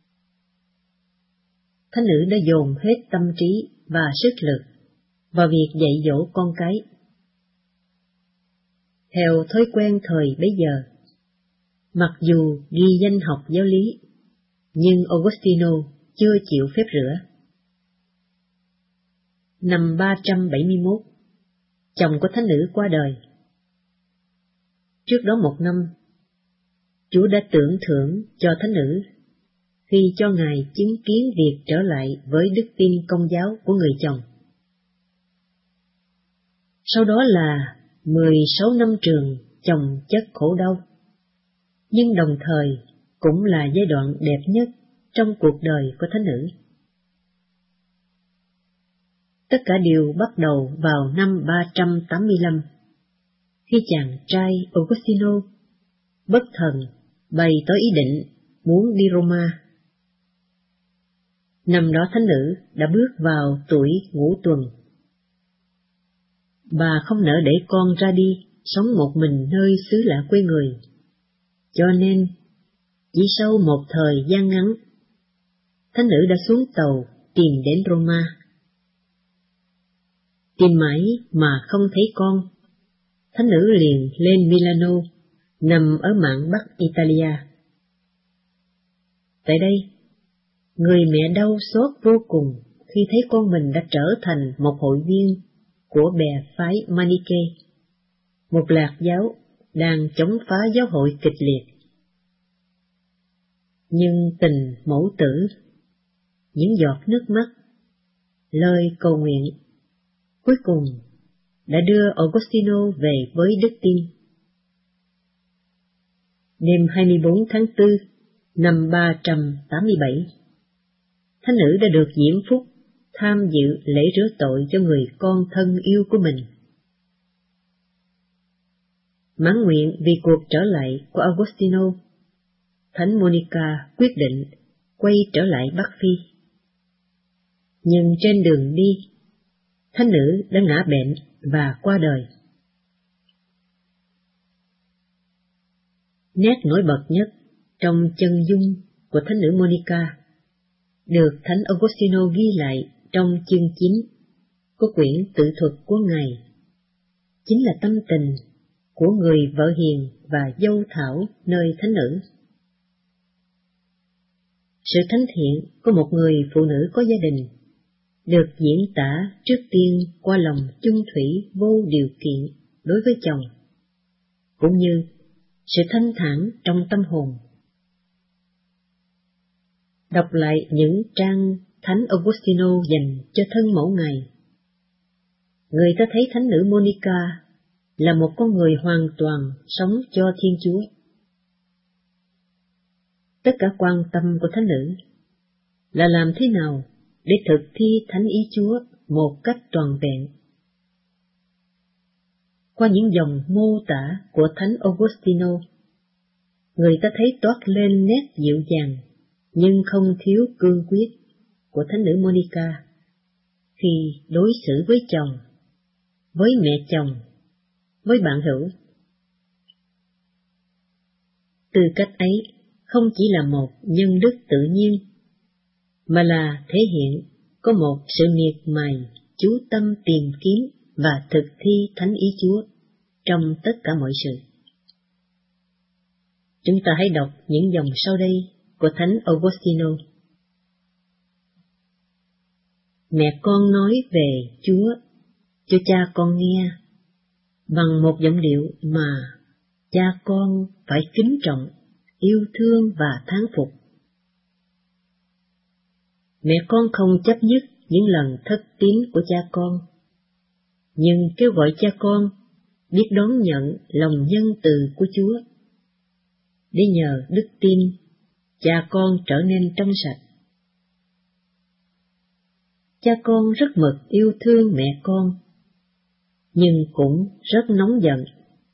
Thánh nữ đã dồn hết tâm trí và sức lực vào việc dạy dỗ con cái. Theo thói quen thời bấy giờ, mặc dù ghi danh học giáo lý, nhưng Agostino chưa chịu phép rửa. Năm ba trăm bảy mươi mốt, chồng của thánh nữ qua đời. Trước đó một năm, Chúa đã tưởng thưởng cho thánh nữ khi cho Ngài chứng kiến việc trở lại với đức tin Công giáo của người chồng. Sau đó là mười sáu năm trường chồng chất khổ đau, nhưng đồng thời cũng là giai đoạn đẹp nhất trong cuộc đời của thánh nữ. Tất cả đều bắt đầu vào năm ba trăm tám mươi lăm, khi chàng trai Augustino bất thần bày tỏ ý định muốn đi Roma. Năm đó thánh nữ đã bước vào tuổi ngũ tuần. Bà không nỡ để con ra đi sống một mình nơi xứ lạ quê người, cho nên chỉ sau một thời gian ngắn, thánh nữ đã xuống tàu tìm đến Roma. Tìm mãi mà không thấy con, thánh nữ liền lên Milano, nằm ở mạn Bắc Italia. Tại đây, người mẹ đau xót vô cùng khi thấy con mình đã trở thành một hội viên của bè phái Maniche, một lạc giáo đang chống phá giáo hội kịch liệt. Nhưng tình mẫu tử, những giọt nước mắt, lời cầu nguyện, cuối cùng đã đưa Augustino về với đức tin. Đêm hai mươi bốn tháng tư năm ba trăm tám mươi bảy, thánh nữ đã được diễm phúc tham dự lễ rửa tội cho người con thân yêu của mình. Mãn nguyện vì cuộc trở lại của Augustino, thánh Monica quyết định quay trở lại Bắc Phi. Nhưng trên đường đi, thánh nữ đã ngã bệnh và qua đời. Nét nổi bật nhất trong chân dung của thánh nữ Monica được thánh Augustino ghi lại trong chương chín của quyển tự thuật của Ngài, chính là tâm tình của người vợ hiền và dâu thảo nơi thánh nữ. Sự thánh thiện của một người phụ nữ có gia đình được diễn tả trước tiên qua lòng chung thủy vô điều kiện đối với chồng, cũng như sự thanh thản trong tâm hồn. Đọc lại những trang thánh Augustino dành cho thân mẫu Ngài, người ta thấy thánh nữ Monica là một con người hoàn toàn sống cho Thiên Chúa. Tất cả quan tâm của thánh nữ là làm thế nào để thực thi thánh ý Chúa một cách toàn vẹn. Qua những dòng mô tả của thánh Augustino, người ta thấy toát lên nét dịu dàng nhưng không thiếu cương quyết của thánh nữ Monica khi đối xử với chồng, với mẹ chồng, với bạn hữu. Tư cách ấy không chỉ là một nhân đức tự nhiên, mà là thể hiện có một sự miệt mài, chú tâm tìm kiếm và thực thi thánh ý Chúa trong tất cả mọi sự. Chúng ta hãy đọc những dòng sau đây của thánh Augustino. Mẹ con nói về Chúa cho cha con nghe bằng một giọng điệu mà cha con phải kính trọng, yêu thương và thán phục. Mẹ con không chấp nhất những lần thất tín của cha con, nhưng kêu gọi cha con biết đón nhận lòng nhân từ của Chúa, để nhờ đức tin cha con trở nên trong sạch. Cha con rất mực yêu thương mẹ con, nhưng cũng rất nóng giận.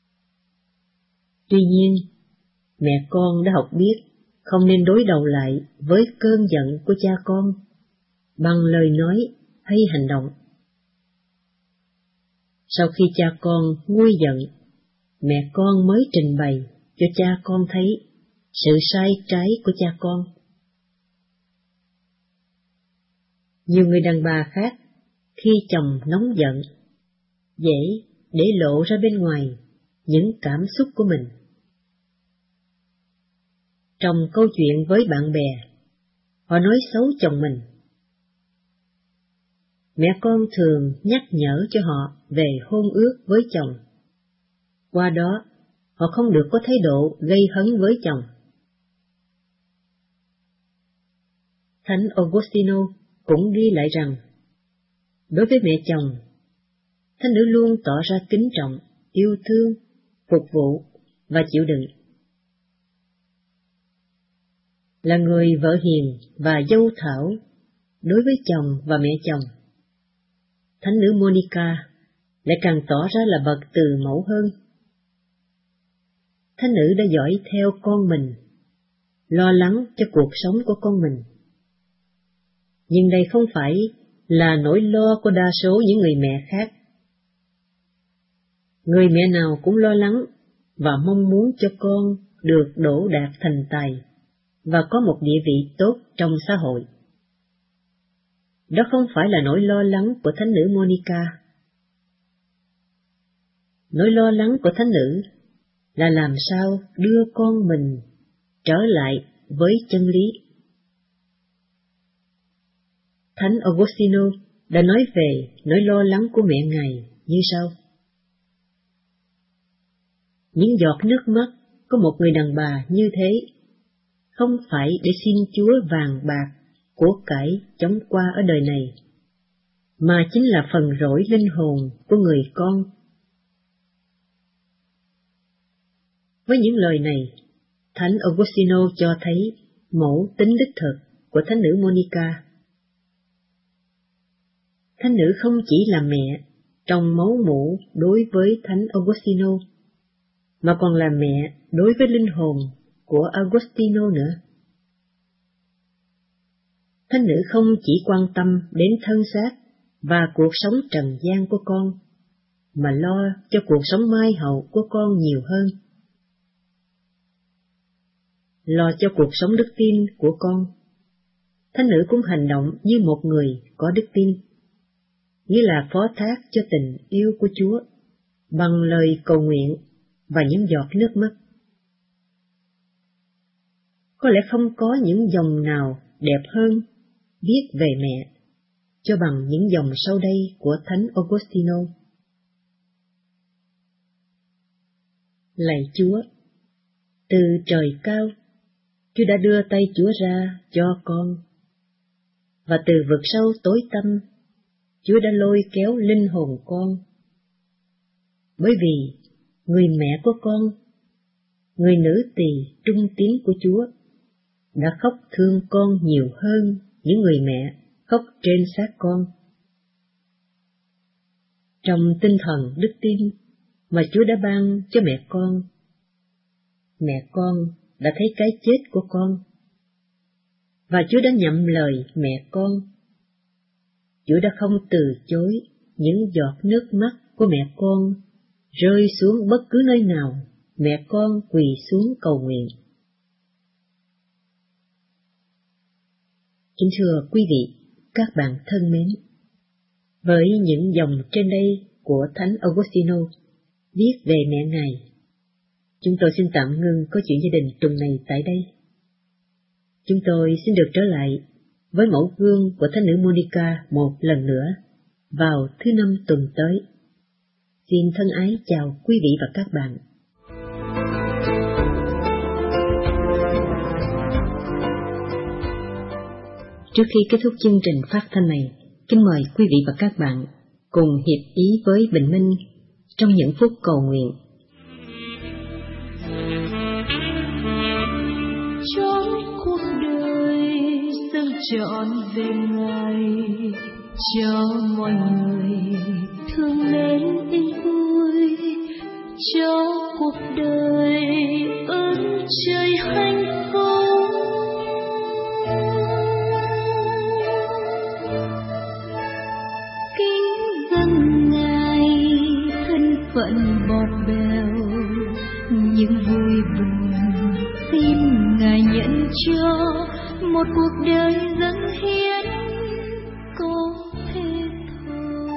Tuy nhiên, mẹ con đã học biết không nên đối đầu lại với cơn giận của cha con bằng lời nói hay hành động. Sau khi cha con nguôi giận, mẹ con mới trình bày cho cha con thấy sự sai trái của cha con. Nhiều người đàn bà khác, khi chồng nóng giận, dễ để lộ ra bên ngoài những cảm xúc của mình. Trong câu chuyện với bạn bè, họ nói xấu chồng mình. Mẹ con thường nhắc nhở cho họ về hôn ước với chồng. Qua đó, họ không được có thái độ gây hấn với chồng. Thánh Augustino cũng ghi lại rằng, đối với mẹ chồng, thánh nữ luôn tỏ ra kính trọng, yêu thương, phục vụ và chịu đựng. Là người vợ hiền và dâu thảo đối với chồng và mẹ chồng, thánh nữ Monica lại càng tỏ ra là bậc từ mẫu hơn. Thánh nữ đã dõi theo con mình, lo lắng cho cuộc sống của con mình. Nhưng đây không phải là nỗi lo của đa số những người mẹ khác. Người mẹ nào cũng lo lắng và mong muốn cho con được đỗ đạt thành tài và có một địa vị tốt trong xã hội. Đó không phải là nỗi lo lắng của thánh nữ Monica. Nỗi lo lắng của thánh nữ là làm sao đưa con mình trở lại với chân lý. Thánh Augustino đã nói về nỗi lo lắng của mẹ Ngài như sau. Những giọt nước mắt của một người đàn bà như thế không phải để xin Chúa vàng bạc, của cải chóng qua ở đời này, mà chính là phần rỗi linh hồn của người con. Với những lời này, Thánh Augustino cho thấy mẫu tính đích thực của thánh nữ Monica. Thánh nữ không chỉ là mẹ trong máu mủ đối với Thánh Augustino, mà còn là mẹ đối với linh hồn của Augustino nữa. Thánh nữ không chỉ quan tâm đến thân xác và cuộc sống trần gian của con, mà lo cho cuộc sống mai hậu của con nhiều hơn. Lo cho cuộc sống đức tin của con, thánh nữ cũng hành động như một người có đức tin, nghĩa là phó thác cho tình yêu của Chúa bằng lời cầu nguyện và những giọt nước mắt. Có lẽ không có những dòng nào đẹp hơn viết về mẹ cho bằng những dòng sau đây của Thánh Augustino. Lạy Chúa, từ trời cao, Chúa đã đưa tay Chúa ra cho con, và từ vực sâu tối tăm, Chúa đã lôi kéo linh hồn con. Bởi vì người mẹ của con, người nữ tỳ trung tín của Chúa, đã khóc thương con nhiều hơn những người mẹ khóc trên xác con. Trong tinh thần đức tin mà Chúa đã ban cho mẹ con, mẹ con đã thấy cái chết của con, và Chúa đã nhậm lời mẹ con. Chúa đã không từ chối những giọt nước mắt của mẹ con rơi xuống bất cứ nơi nào mẹ con quỳ xuống cầu nguyện. Kính thưa quý vị, các bạn thân mến, với những dòng trên đây của Thánh Augustino viết về mẹ Ngài, chúng tôi xin tạm ngưng câu chuyện gia đình tuần này tại đây. Chúng tôi xin được trở lại với mẫu gương của thánh nữ Monica một lần nữa vào thứ năm tuần tới. Xin thân ái chào quý vị và các bạn. Trước khi kết thúc chương trình phát thanh này, kính mời quý vị và các bạn cùng hiệp ý với Bình Minh trong những phút cầu nguyện. Trong cuộc đời dâng trọn về Ngài, cho mọi người thương mến yên vui, cho cuộc đời ơn trời hạnh phúc. Phận bọt bèo những vui buồn, xin Ngài nhận cho một cuộc đời dâng hiến có thế thôi.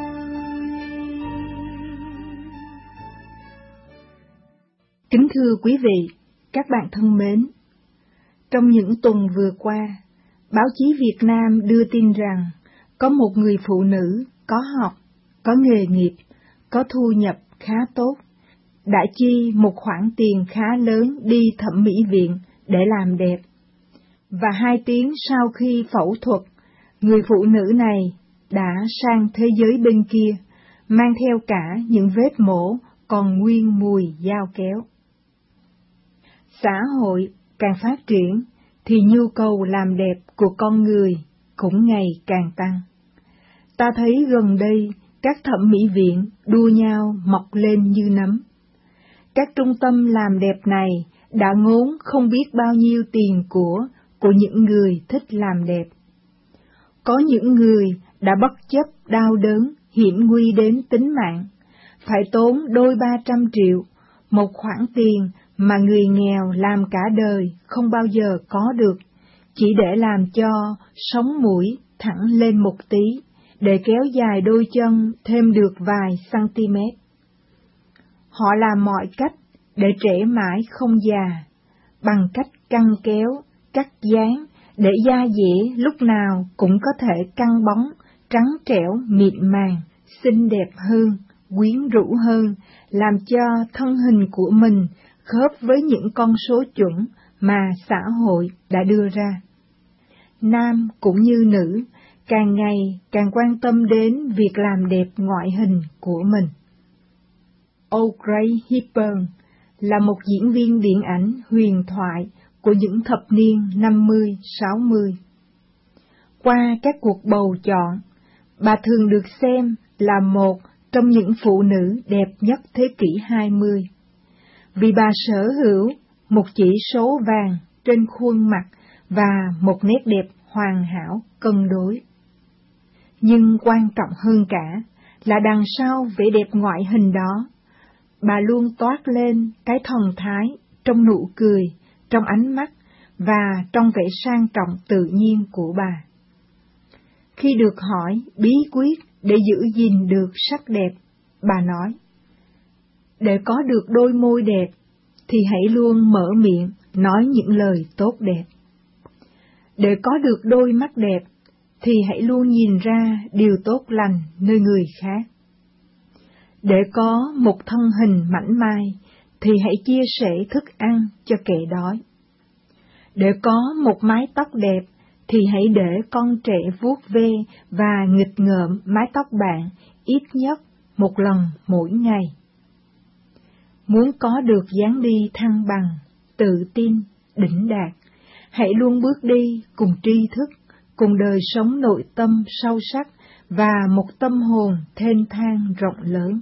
Kính thưa quý vị, các bạn thân mến, trong những tuần vừa qua, Báo chí Việt Nam đưa tin rằng có một người phụ nữ có học, có nghề nghiệp, có thu nhập khá tốt, đã chi một khoản tiền khá lớn đi thẩm mỹ viện để làm đẹp. Và hai tiếng sau khi phẫu thuật, người phụ nữ này đã sang thế giới bên kia, mang theo cả những vết mổ còn nguyên mùi dao kéo. Xã hội càng phát triển, thì nhu cầu làm đẹp của con người cũng ngày càng tăng. Ta thấy gần đây các thẩm mỹ viện đua nhau mọc lên như nấm. Các trung tâm làm đẹp này đã ngốn không biết bao nhiêu tiền của của những người thích làm đẹp. Có những người đã bất chấp đau đớn, hiểm nguy đến tính mạng, phải tốn đôi ba trăm triệu, một khoản tiền mà người nghèo làm cả đời không bao giờ có được, chỉ để làm cho sống mũi thẳng lên một tí, để kéo dài đôi chân thêm được vài cm. Họ làm mọi cách để trẻ mãi không già, bằng cách căng kéo, cắt dán, để da dẻ lúc nào cũng có thể căng bóng, trắng trẻo, mịn màng, xinh đẹp hơn, quyến rũ hơn, làm cho thân hình của mình khớp với những con số chuẩn mà xã hội đã đưa ra. Nam cũng như nữ, càng ngày càng quan tâm đến việc làm đẹp ngoại hình của mình. Audrey Hepburn là một diễn viên điện ảnh huyền thoại của những thập niên năm mươi sáu mươi. Qua các cuộc bầu chọn, bà thường được xem là một trong những phụ nữ đẹp nhất thế kỷ hai mươi, vì bà sở hữu một chỉ số vàng trên khuôn mặt và một nét đẹp hoàn hảo cân đối. Nhưng quan trọng hơn cả là đằng sau vẻ đẹp ngoại hình đó, bà luôn toát lên cái thần thái trong nụ cười, trong ánh mắt và trong vẻ sang trọng tự nhiên của bà. Khi được hỏi bí quyết để giữ gìn được sắc đẹp, bà nói: để có được đôi môi đẹp thì hãy luôn mở miệng nói những lời tốt đẹp. Để có được đôi mắt đẹp thì hãy luôn nhìn ra điều tốt lành nơi người khác. Để có một thân hình mảnh mai thì hãy chia sẻ thức ăn cho kẻ đói. Để có một mái tóc đẹp thì hãy để con trẻ vuốt ve và nghịch ngợm mái tóc bạn ít nhất một lần mỗi ngày. Muốn có được dáng đi thăng bằng, tự tin, đỉnh đạt, hãy luôn bước đi cùng tri thức, cùng đời sống nội tâm sâu sắc và một tâm hồn thênh thang rộng lớn.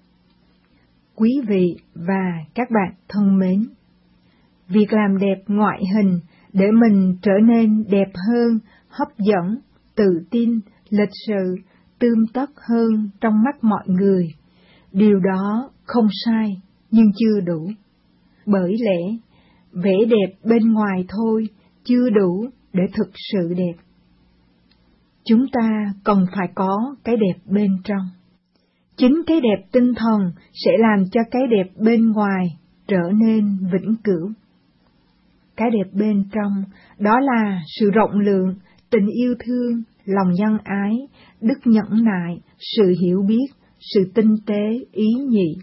Quý vị và các bạn thân mến, việc làm đẹp ngoại hình để mình trở nên đẹp hơn, hấp dẫn, tự tin, lịch sự, tươm tất hơn trong mắt mọi người, điều đó không sai nhưng chưa đủ. Bởi lẽ, vẻ đẹp bên ngoài thôi chưa đủ để thực sự đẹp. Chúng ta cần phải có cái đẹp bên trong. Chính cái đẹp tinh thần sẽ làm cho cái đẹp bên ngoài trở nên vĩnh cửu. Cái đẹp bên trong đó là sự rộng lượng, tình yêu thương, lòng nhân ái, đức nhẫn nại, sự hiểu biết, sự tinh tế, ý nhị.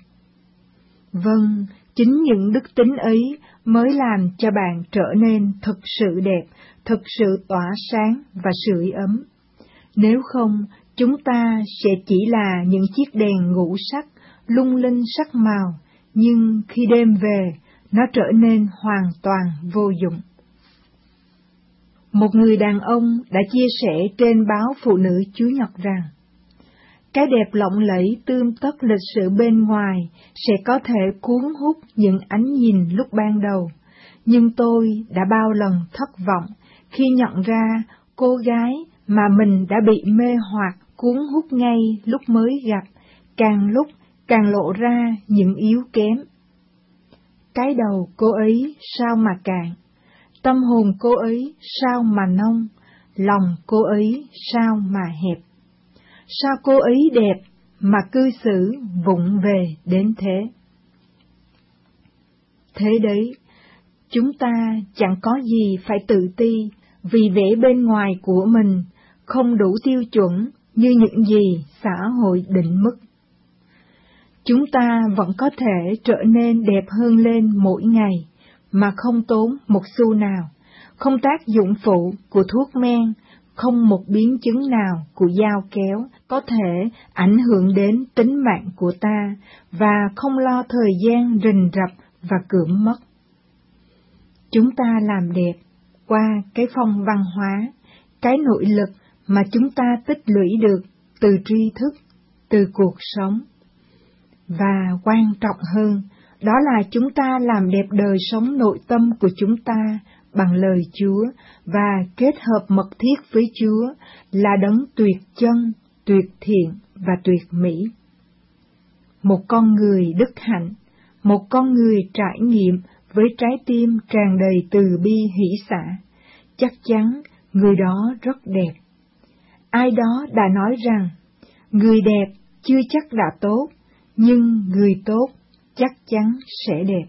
Vâng, chính những đức tính ấy mới làm cho bạn trở nên thực sự đẹp, thực sự tỏa sáng và sưởi ấm. Nếu không, chúng ta sẽ chỉ là những chiếc đèn ngũ sắc, lung linh sắc màu, nhưng khi đêm về, nó trở nên hoàn toàn vô dụng. Một người đàn ông đã chia sẻ trên báo Phụ Nữ Chủ nhật rằng, cái đẹp lộng lẫy tươm tất lịch sự bên ngoài sẽ có thể cuốn hút những ánh nhìn lúc ban đầu, nhưng tôi đã bao lần thất vọng khi nhận ra cô gái mà mình đã bị mê hoặc cuốn hút ngay lúc mới gặp, càng lúc càng lộ ra những yếu kém. Cái đầu cô ấy sao mà cạn, tâm hồn cô ấy sao mà nông, lòng cô ấy sao mà hẹp. Sao cô ấy đẹp mà cư xử vụng về đến thế? Thế đấy, chúng ta chẳng có gì phải tự ti vì vẻ bên ngoài của mình không đủ tiêu chuẩn như những gì xã hội định mức. Chúng ta vẫn có thể trở nên đẹp hơn lên mỗi ngày mà không tốn một xu nào, không tác dụng phụ của thuốc men, không một biến chứng nào của dao kéo có thể ảnh hưởng đến tính mạng của ta, và không lo thời gian rình rập và cưỡng mất. Chúng ta làm đẹp qua cái phong văn hóa, cái nội lực mà chúng ta tích lũy được từ tri thức, từ cuộc sống. Và quan trọng hơn, đó là chúng ta làm đẹp đời sống nội tâm của chúng ta bằng lời Chúa và kết hợp mật thiết với Chúa là đấng tuyệt chân, tuyệt thiện và tuyệt mỹ. Một con người đức hạnh, một con người trải nghiệm với trái tim tràn đầy từ bi hỷ xả, chắc chắn người đó rất đẹp. Ai đó đã nói rằng, người đẹp chưa chắc đã tốt, nhưng người tốt chắc chắn sẽ đẹp.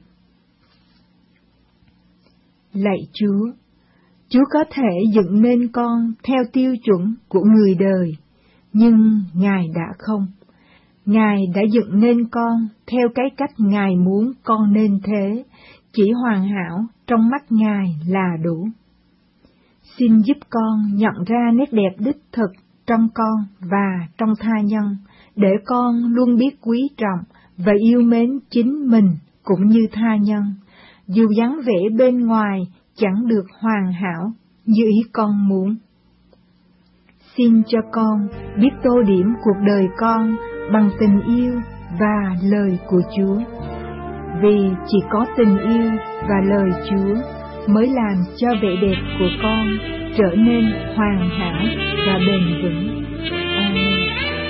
Lạy Chúa, Chúa có thể dựng nên con theo tiêu chuẩn của người đời, nhưng Ngài đã không. Ngài đã dựng nên con theo cái cách Ngài muốn con nên thế, chỉ hoàn hảo trong mắt Ngài là đủ. Xin giúp con nhận ra nét đẹp đích thực trong con và trong tha nhân, để con luôn biết quý trọng và yêu mến chính mình cũng như tha nhân, dù dáng vẻ bên ngoài chẳng được hoàn hảo như ý con muốn. Xin cho con biết tô điểm cuộc đời con bằng tình yêu và lời của Chúa, vì chỉ có tình yêu và lời Chúa mới làm cho vẻ đẹp của con trở nên hoàn hảo và bền vững. Amen.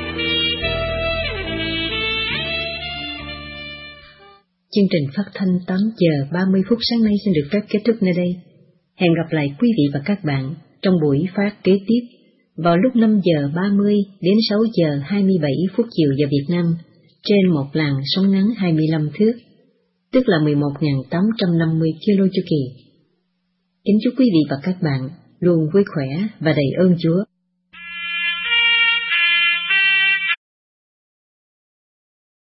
Chương trình phát thanh tám giờ ba mươi phút sáng nay xin được phép kết thúc nơi đây. Hẹn gặp lại quý vị và các bạn trong buổi phát kế tiếp vào lúc năm giờ ba mươi đến sáu giờ hai mươi bảy phút chiều giờ Việt Nam trên một làn sóng ngắn hai mươi lăm thước, tức là mười một nghìn tám trăm năm mươi ki lô chu kỳ. Kính chúc quý vị và các bạn luôn vui khỏe và đầy ơn Chúa.